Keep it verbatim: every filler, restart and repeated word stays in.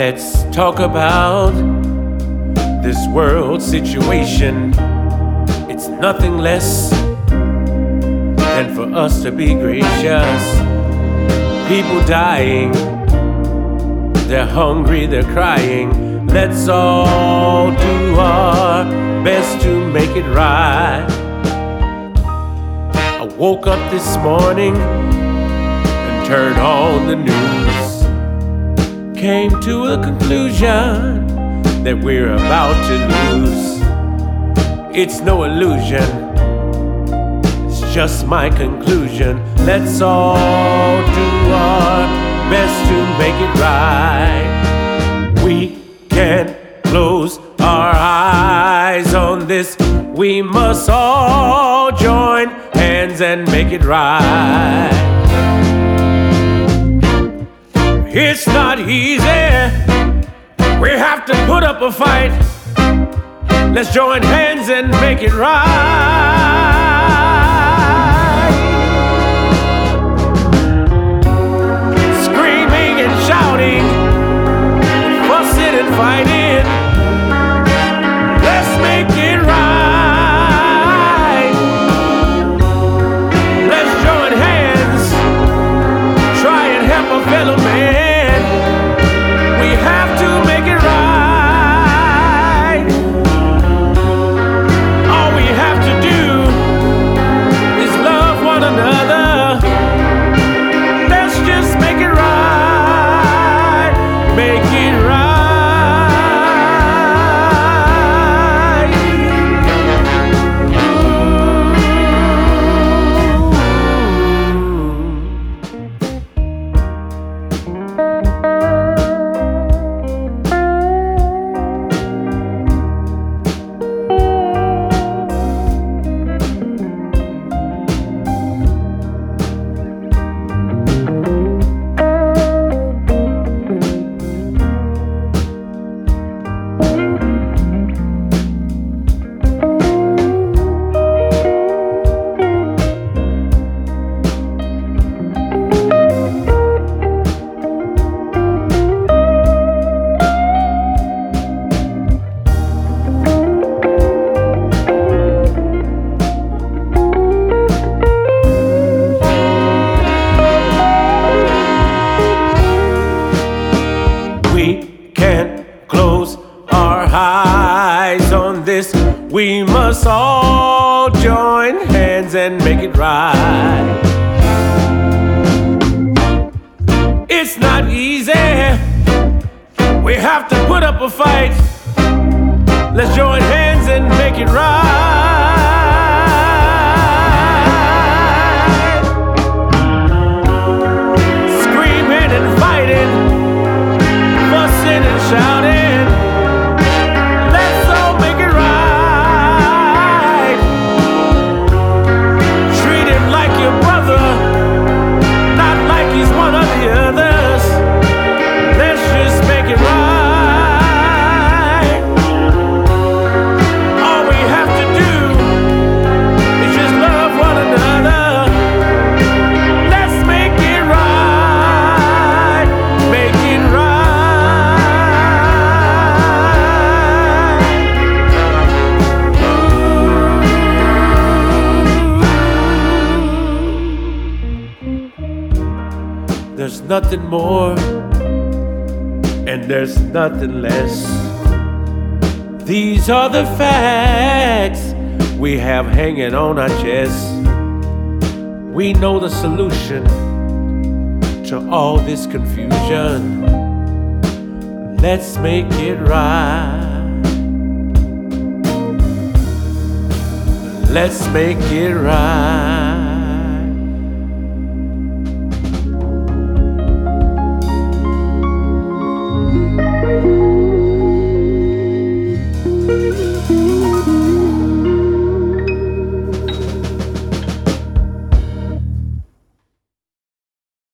Let's talk about this world situation. It's nothing less than for us to be gracious. People dying, they're hungry, they're crying. Let's all do our best to make it right. I woke up this morning and turned on the news. Came to a conclusion that we're about to lose. It's no illusion, it's just my conclusion. Let's all do our best to make it right. We can't close our eyes on this. We must all join hands and make it right. It's not easy, we have to put up a fight. Let's join hands and make it right. Screaming and shouting, fussing and fighting. Let's make it right. Let's join hands, try and help a fellow man. We must all join hands and make it right. It's not easy, we have to put up a fight. Let's join hands and make it right. Screaming and fighting, fussing and shouting. There's nothing more, and there's nothing less. These are the facts we have hanging on our chests. We know the solution to all this confusion. Let's make it right. Let's make it right.